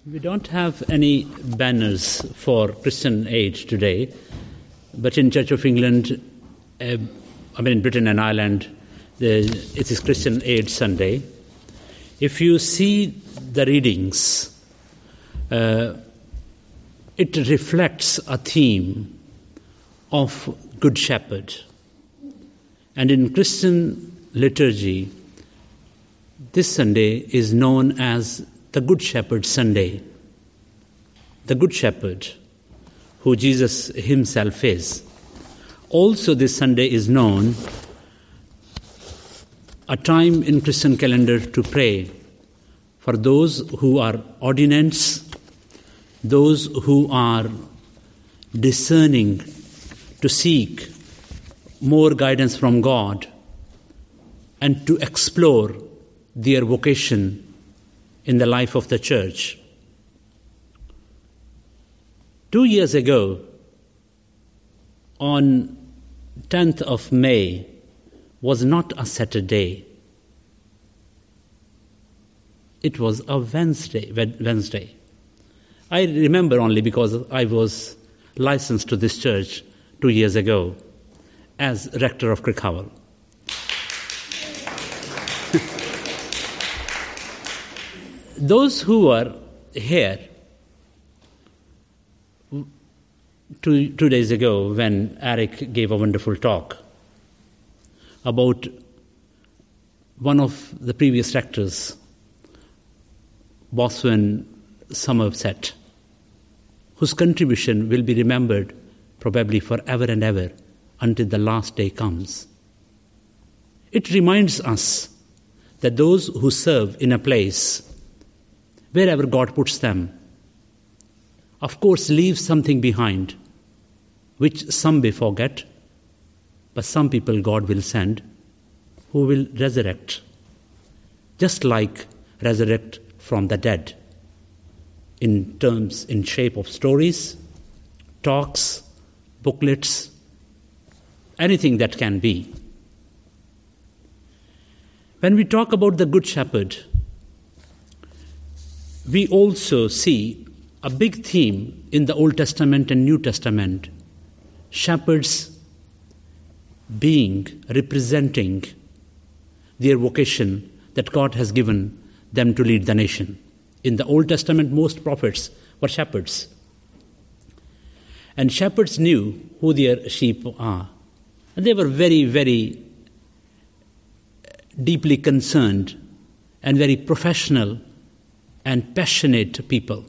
We don't have any banners for Christian Aid today, but in Church of England, in Britain and Ireland, it is Christian Aid Sunday. If you see the readings, it reflects a theme of Good Shepherd. And in Christian liturgy, this Sunday is known as the Good Shepherd Sunday. The Good Shepherd, who Jesus himself is. Also this Sunday is known a time in Christian calendar to pray for those who are ordinants, those who are discerning to seek more guidance from God and to explore their vocation in the life of the church. 2 years ago, on 10th of May, was not a Saturday. It was a Wednesday. I remember only because I was licensed to this church 2 years ago as rector of Crickhowell. Those who were here 2 days ago when Eric gave a wonderful talk about one of the previous rectors, Boswin Somerset, whose contribution will be remembered probably forever and ever until the last day comes. It reminds us that those who serve in a place, wherever God puts them, of course leave something behind, which some may forget, but some people God will send who will resurrect, just like resurrect from the dead, in shape of stories, talks, booklets, anything that can be. When we talk about the Good Shepherd, we also see a big theme in the Old Testament and New Testament, shepherds representing their vocation that God has given them to lead the nation. In the Old Testament, most prophets were shepherds. And shepherds knew who their sheep are. And they were very, very deeply concerned and very professional and passionate people.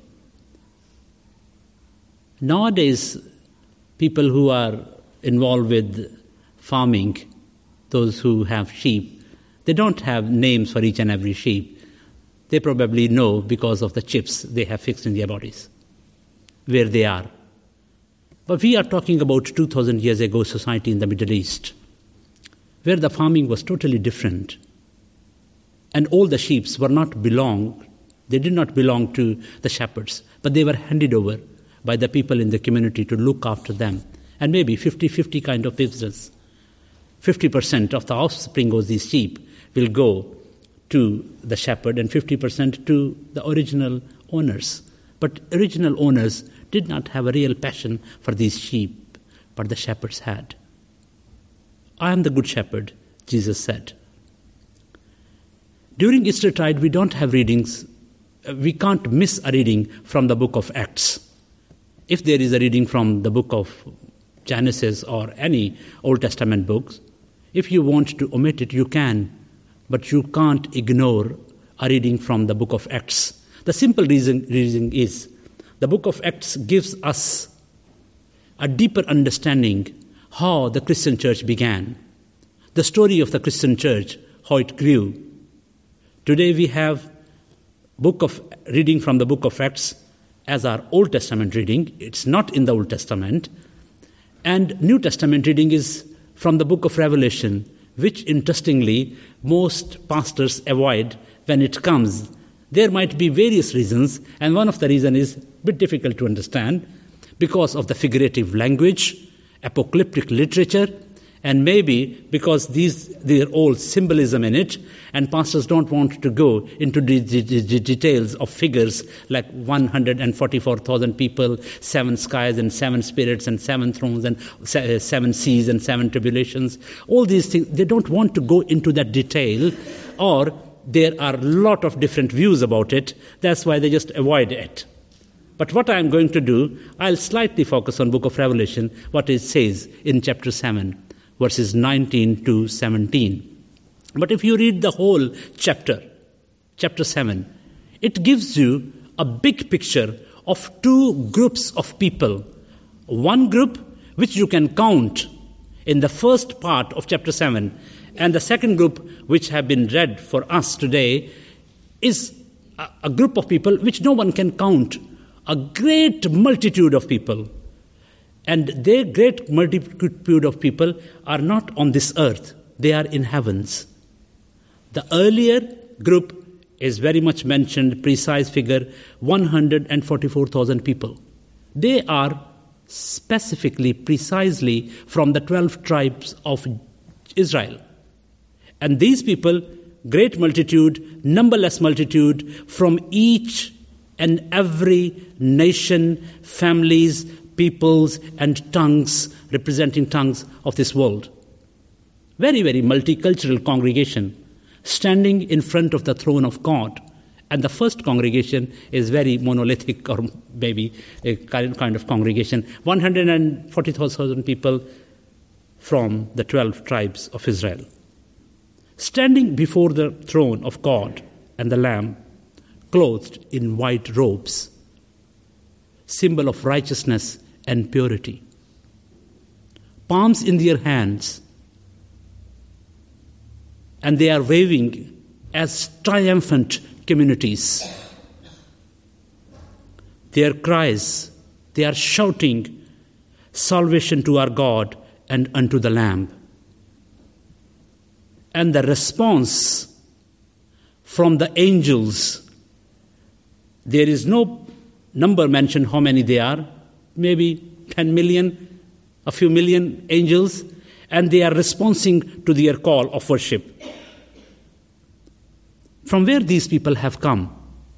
Nowadays, people who are involved with farming, those who have sheep, they don't have names for each and every sheep. They probably know because of the chips they have fixed in their bodies, where they are. But we are talking about 2,000 years ago society in the Middle East, where the farming was totally different. And all the sheep they did not belong to the shepherds, but they were handed over by the people in the community to look after them. And maybe 50-50 kind of business. 50% of the offspring of these sheep will go to the shepherd and 50% to the original owners. But original owners did not have a real passion for these sheep, but the shepherds had. I am the good shepherd, Jesus said. During Eastertide, we don't have readings. We can't miss a reading from the book of Acts. If there is a reading from the book of Genesis or any Old Testament books, if you want to omit it, you can, but you can't ignore a reading from the book of Acts. The simple reason is the book of Acts gives us a deeper understanding how the Christian church began, the story of the Christian church, how it grew. Today we have reading from the book of Acts as our Old Testament reading. It's not in the Old Testament. And New Testament reading is from the book of Revelation, which interestingly most pastors avoid when it comes. There might be various reasons, and one of the reasons is a bit difficult to understand because of the figurative language, apocalyptic literature, And maybe because they're all symbolism in it, and pastors don't want to go into the details of figures like 144,000 people, 7 skies and 7 spirits and 7 thrones and 7 seas and 7 tribulations. All these things, they don't want to go into that detail, or there are a lot of different views about it. That's why they just avoid it. But what I'm going to do, I'll slightly focus on Book of Revelation, what it says in chapter 7. Verses 19 to 17. But if you read the whole chapter 7, it gives you a big picture of 2 groups of people. One group which you can count in the first part of chapter 7, and the second group which have been read for us today is a group of people which no one can count, a great multitude of people. And their great multitude of people are not on this earth. They are in heavens. The earlier group is very much mentioned, precise figure, 144,000 people. They are specifically, precisely from the 12 tribes of Israel. And these people, great multitude, numberless multitude, from each and every nation, families, peoples and tongues, representing tongues of this world. Very, very multicultural congregation standing in front of the throne of God. And the first congregation is very monolithic, or maybe a kind of congregation. 140,000 people from the 12 tribes of Israel. Standing before the throne of God and the Lamb, clothed in white robes, symbol of righteousness and purity. Palms in their hands, and they are waving as triumphant communities. Their cries, they are shouting, salvation to our God and unto the Lamb. And the response from the angels, there is no number mentioned how many they are, maybe 10 million, a few million angels, and they are responding to their call of worship. From where these people have come?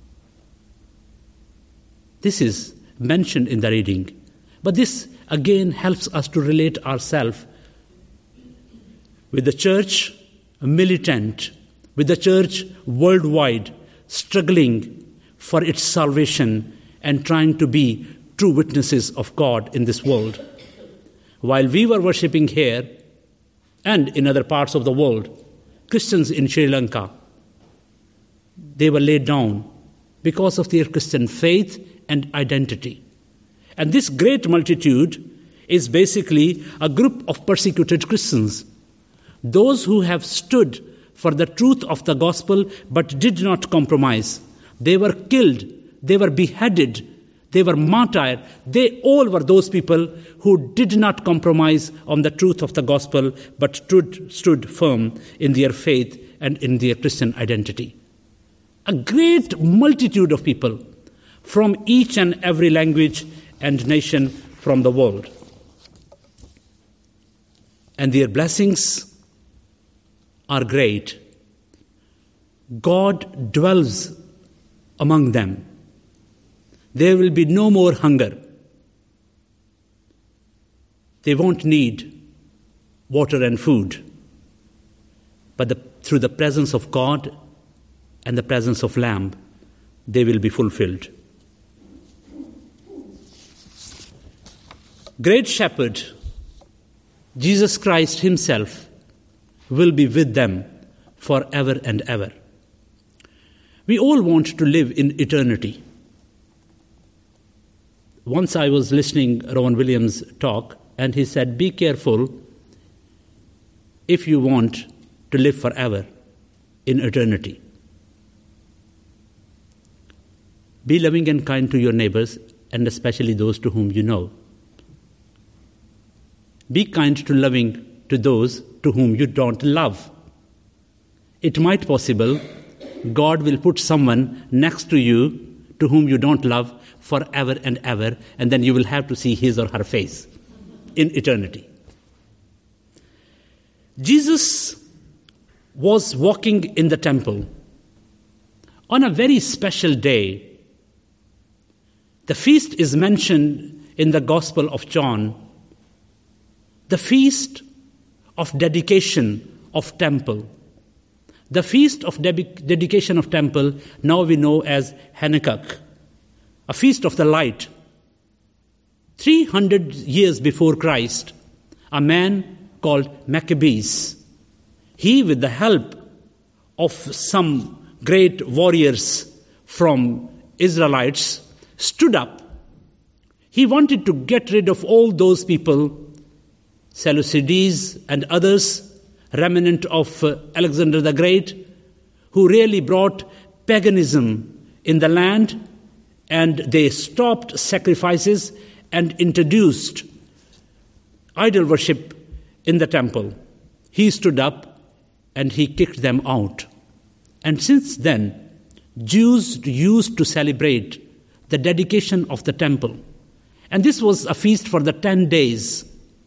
This is mentioned in the reading. But this again helps us to relate ourselves with the church militant, with the church worldwide, struggling for its salvation and trying to be true witnesses of God in this world. While we were worshipping here and in other parts of the world, Christians in Sri Lanka, they were laid down because of their Christian faith and identity. And this great multitude is basically a group of persecuted Christians, those who have stood for the truth of the gospel but did not compromise. They were killed, they were beheaded, they were martyred. They all were those people who did not compromise on the truth of the gospel but stood firm in their faith and in their Christian identity. A great multitude of people from each and every language and nation from the world. And their blessings are great. God dwells among them. There will be no more hunger. They won't need water and food. But through the presence of God and the presence of Lamb, they will be fulfilled. Great Shepherd, Jesus Christ himself, will be with them forever and ever. We all want to live in eternity. Once I was listening to Rowan Williams' talk, and he said, be careful if you want to live forever in eternity. Be loving and kind to your neighbors, and especially those to whom you know. Be kind to loving to those to whom you don't love. It might possible God will put someone next to you to whom you don't love forever and ever, and then you will have to see his or her face in eternity. Jesus was walking in the temple on a very special day. The feast is mentioned in the Gospel of John, the feast of dedication of temple. The feast of dedication of temple now we know as Hanukkah, a feast of the light. 300 years before Christ, a man called Maccabees, he, with the help of some great warriors from Israelites, stood up. He wanted to get rid of all those people, Seleucides and others, remnant of Alexander the Great, who really brought paganism in the land, and they stopped sacrifices and introduced idol worship in the temple. He stood up and he kicked them out. And since then, Jews used to celebrate the dedication of the temple. And this was a feast for the 10 days.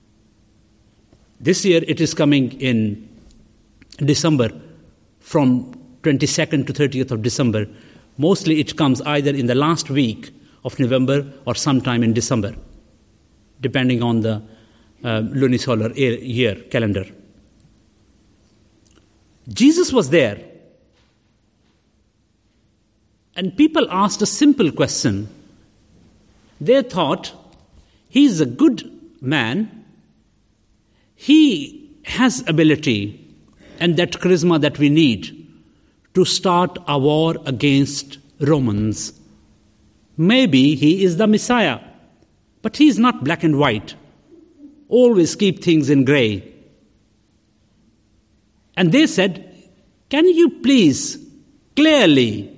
This year it is coming in December, from 22nd to 30th of December. Mostly it comes either in the last week of November or sometime in December, depending on the lunisolar year calendar. Jesus was there, and people asked a simple question. They thought, he's a good man, he has ability and that charisma that we need to start a war against Romans. Maybe he is the Messiah, but he is not black and white. Always keep things in gray. And they said, can you please clearly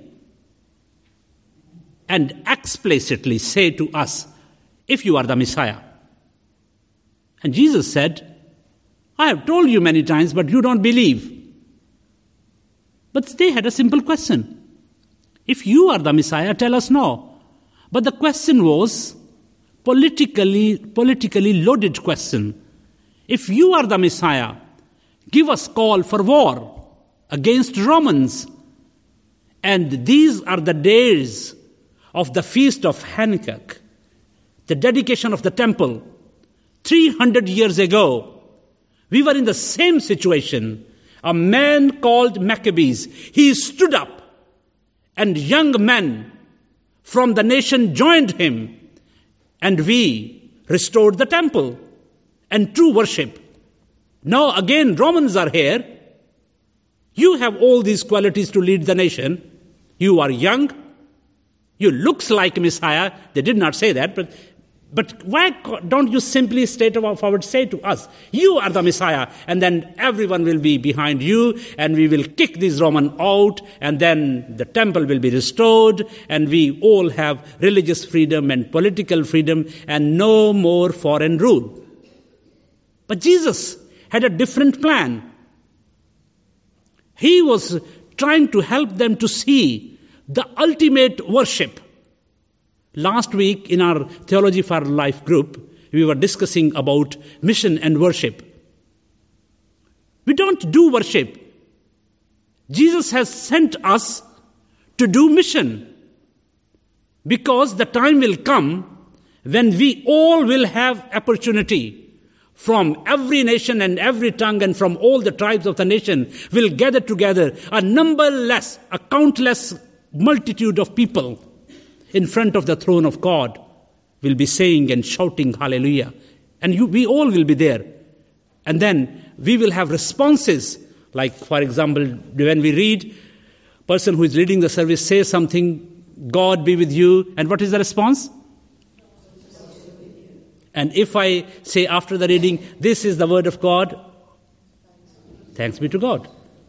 and explicitly say to us if you are the Messiah? And Jesus said, I have told you many times, but you don't believe. But they had a simple question. If you are the Messiah, tell us no. But the question was politically loaded question. If you are the Messiah, give us call for war against Romans. And these are the days of the feast of Hanukkah, the dedication of the temple. 300 years ago, we were in the same situation. A man called Maccabees, he stood up, and young men from the nation joined him, and we restored the temple and true worship. Now again, Romans are here. You have all these qualities to lead the nation. You are young. You looks like Messiah. They did not say that, but why don't you simply straightforward say to us, you are the Messiah, and then everyone will be behind you, and we will kick these Romans out, and then the temple will be restored, and we all have religious freedom and political freedom, and no more foreign rule. But Jesus had a different plan. He was trying to help them to see the ultimate worship. Last week in our Theology for Life group, we were discussing about mission and worship. We don't do worship. Jesus has sent us to do mission, because the time will come when we all will have opportunity from every nation and every tongue and from all the tribes of the nation will gather together, a countless multitude of people in front of the throne of God will be saying and shouting hallelujah. And we all will be there. And then we will have responses. Like, for example, when we read, person who is leading the service says something, God be with you. And what is the response? And if I say after the reading, this is the word of God, thanks be to God.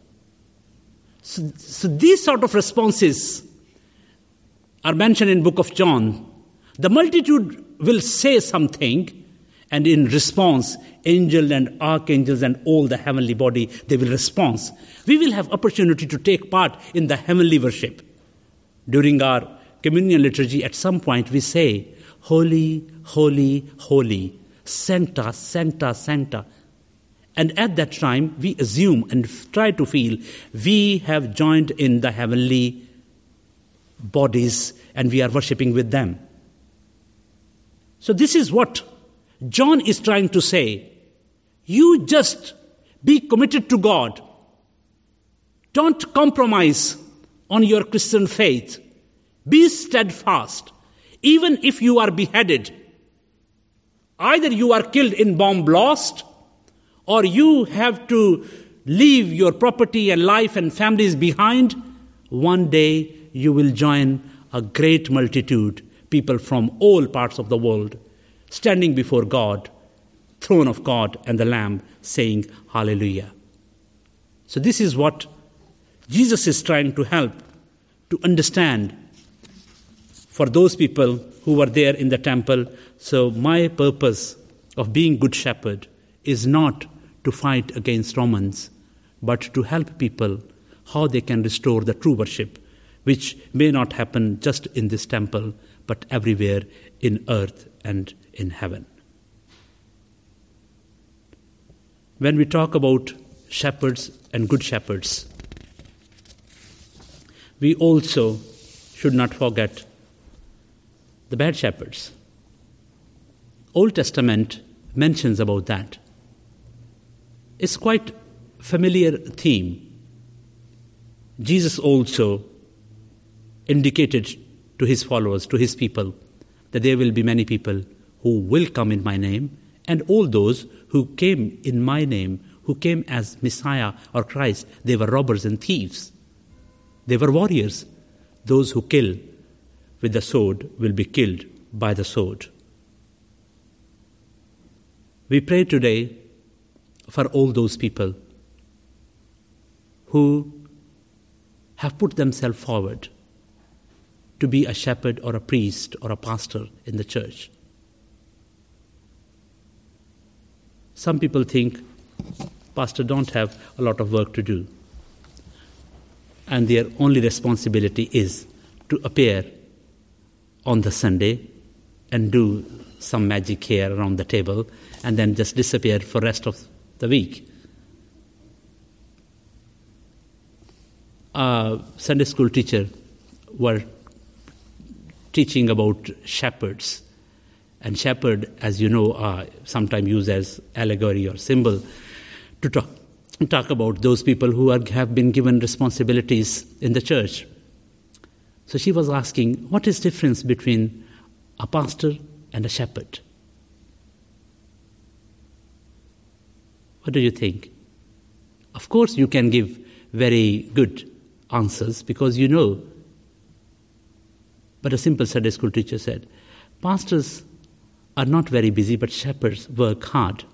So these sort of responses are mentioned in book of John. The multitude will say something, and in response, angels and archangels and all the heavenly body, they will respond. We will have opportunity to take part in the heavenly worship. During our communion liturgy, at some point we say, Holy, holy, holy, Sancta, Sancta, Sancta. And at that time, we assume and try to feel we have joined in the heavenly bodies and we are worshipping with them. So this is what John is trying to say. You just be committed to God. Don't compromise on your Christian faith. Be steadfast. Even if you are beheaded, either you are killed in bomb blast, or you have to leave your property and life and families behind, one day you will join a great multitude, people from all parts of the world, standing before God, throne of God and the Lamb, saying, Hallelujah. So this is what Jesus is trying to help to understand for those people who were there in the temple. So my purpose of being good shepherd is not to fight against Romans, but to help people how they can restore the true worship, which may not happen just in this temple, but everywhere in earth and in heaven. When we talk about shepherds and good shepherds, we also should not forget the bad shepherds. Old Testament mentions about that. It's quite familiar theme. Jesus also indicated to his followers, to his people, that there will be many people who will come in my name, and all those who came in my name, who came as Messiah or Christ, they were robbers and thieves. They were warriors. Those who kill with the sword will be killed by the sword. We pray today for all those people who have put themselves forward to be a shepherd or a priest or a pastor in the church. Some people think pastors don't have a lot of work to do, and their only responsibility is to appear on the Sunday and do some magic here around the table and then just disappear for the rest of the week. A Sunday school teacher were teaching about shepherds. And shepherd, as you know, are sometimes used as allegory or symbol to talk about those people who have been given responsibilities in the church. So she was asking, what is the difference between a pastor and a shepherd? What do you think? Of course, you can give very good answers because you know. But a simple Sunday school teacher said, pastors are not very busy, but shepherds work hard.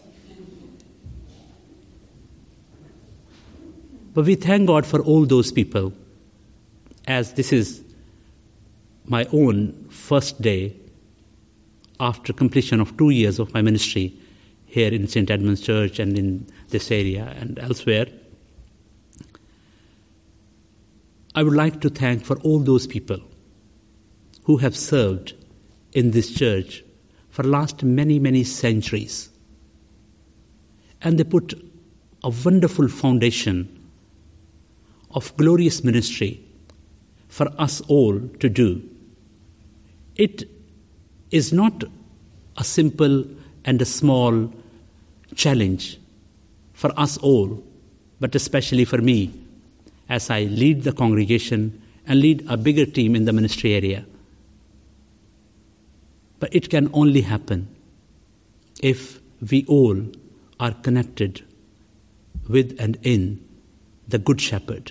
But we thank God for all those people, as this is my own first day after completion of 2 years of my ministry here in St. Edmund's Church and in this area and elsewhere. I would like to thank for all those people who have served in this church for the last many, many centuries. And they put a wonderful foundation of glorious ministry for us all to do. It is not a simple and a small challenge for us all, but especially for me, as I lead the congregation and lead a bigger team in the ministry area. But it can only happen if we all are connected with and in the Good Shepherd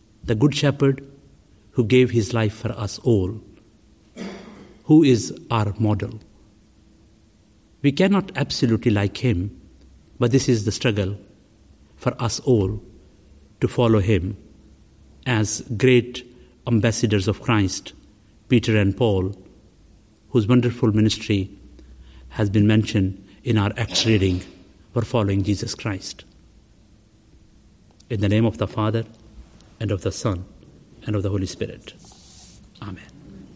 who gave his life for us all, who is our model. We cannot absolutely like him, but this is the struggle for us all to follow him as great ambassadors of Christ, Peter and Paul, whose wonderful ministry has been mentioned in our Acts reading, were following Jesus Christ. In the name of the Father, and of the Son, and of the Holy Spirit. Amen.